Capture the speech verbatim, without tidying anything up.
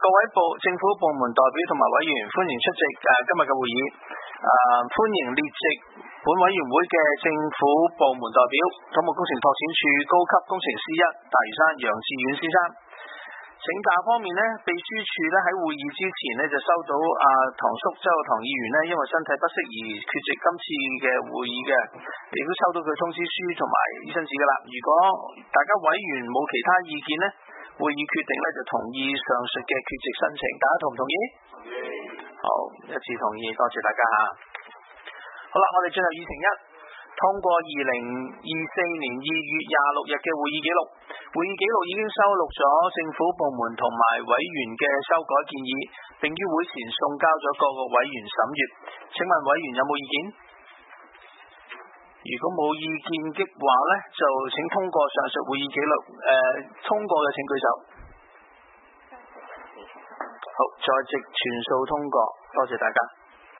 各位部政府部門代表同埋委員，歡迎出席誒、呃、今日嘅會議。誒、呃、歡迎列席本委員會嘅政府部門代表，土木工程拓展署高級工程師一大嶼山楊志遠先生。請假方面呢，秘書處咧喺會議之前呢就收到阿、啊、唐叔周唐議員呢因為身體不適而缺席今次嘅會議嘅，亦都收到佢通知書同埋醫生紙噶啦。如果大家委員冇其他意見呢，會議決定咧就同意上述嘅缺席申請，大家同唔同意？同意。好，一致同意，多謝大家吓。好啦，我哋進入議程一，通過二零二四年二月廿六日嘅會議記錄。會議記錄已經收錄咗政府部門同埋委員嘅修改建議，並於會前送交咗各個委員審閱。請問委員有冇意見？如果冇意見的話呢，就請通過上述會議記錄。誒、呃，通過嘅請舉手。好，在席全數通過，多謝大家。